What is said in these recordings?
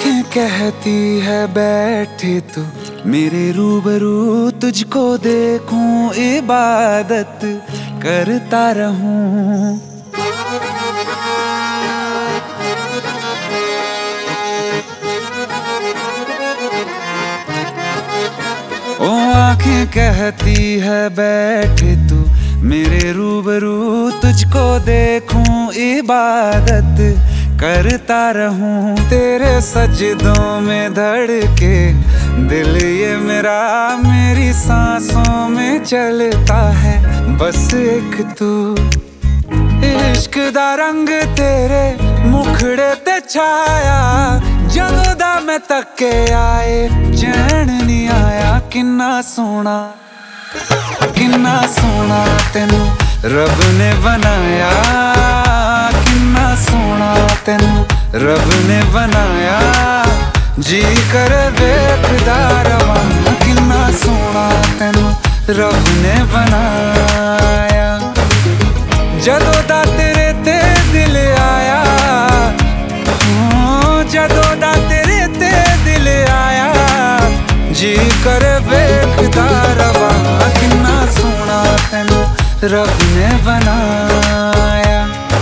आंखें कहती है बैठे तू मेरे रूबरू, तुझको देखूं इबादत करता रहूं। ओ आंखें कहती है बैठे तू मेरे रूबरू, तुझको देखूं इबादत करता रहूं। तेरे सजदों में धड़के दिल ये मेरा, मेरी सांसों में चलता है बस एक तू। इश्क दा रंग तेरे मुखड़े ते छाया, जदों दा मैं तक्के आए चैन नहीं आया। किन्ना सोना तेनू रब ने बनाया, किन्ना सोना तेनू रब ने बनाया। जी कर वेखदा रवां, किन्ना सोना तेनू रब ने बनाया। जदों दा तेरे ते दिल आया, जदों दा तेरे ते दिल आया। जी कर वेखदा रवां, किन्ना सोना तेनू रब ने बनाया।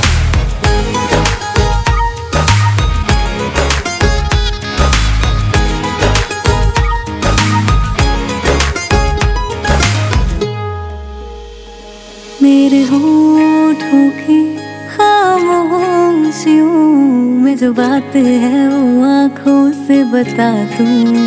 मेरे होठों की खामोशियों में जो बात है वो आँखों से बता दूं।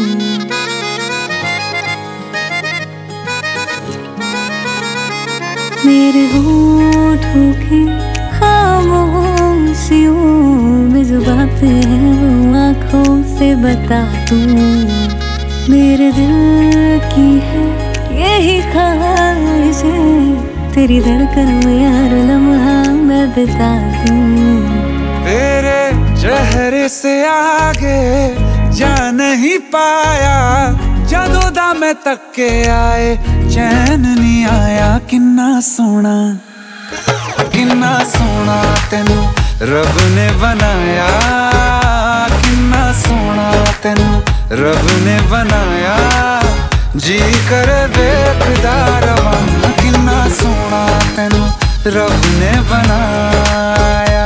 मेरे होठों की खामोशियों में जो बात है वो आँखों से बता दूं। मेरे दिल की है यही ख्वाहिश है, तेरी धड़कन में हर लम्हा मैं बिता दूं। तेरे चेहरे से आगे जा नहीं पाया, जदों दा मैं तक्के आए चैन नहीं आया। किन्ना सोना तेनू रब ने बनाया, किन्ना सोना तेनू रब ने बनाया। जी कर वेखदा रवां, किन्ना सोना तेनू रब ने बनाया।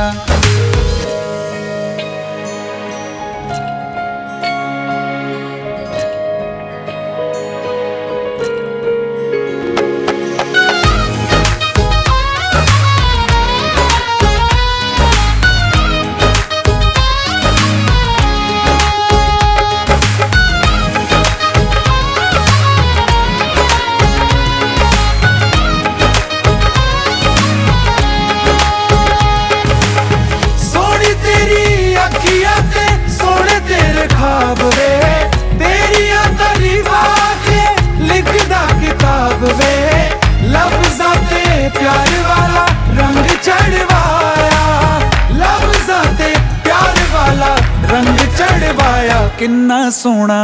ख्वाब वे तेरिया तारीफां के लिखदा किताब वे, लफ्ज़ां ते प्यार वाला रंग चढ़वाया, लफ्ज़ां ते प्यार वाला रंग चढ़वाया। किन्ना सोना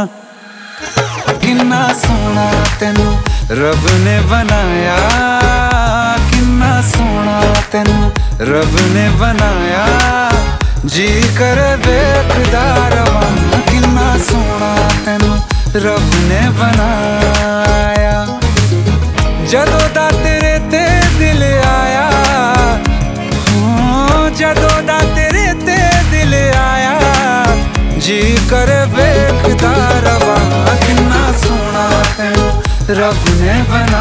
तेनू रब ने बनाया, किन्ना सोना तेनू रब ने बनाया। जी कर वेखदा रवां, किन्ना सोना तेनू रब ने बनाया। जदों दा तेरे ते दिल आया, जदों दा तेरे ते दिल आया। जी कर वेखदा रवां, किन्ना सोना तेनू रब ने बनाया।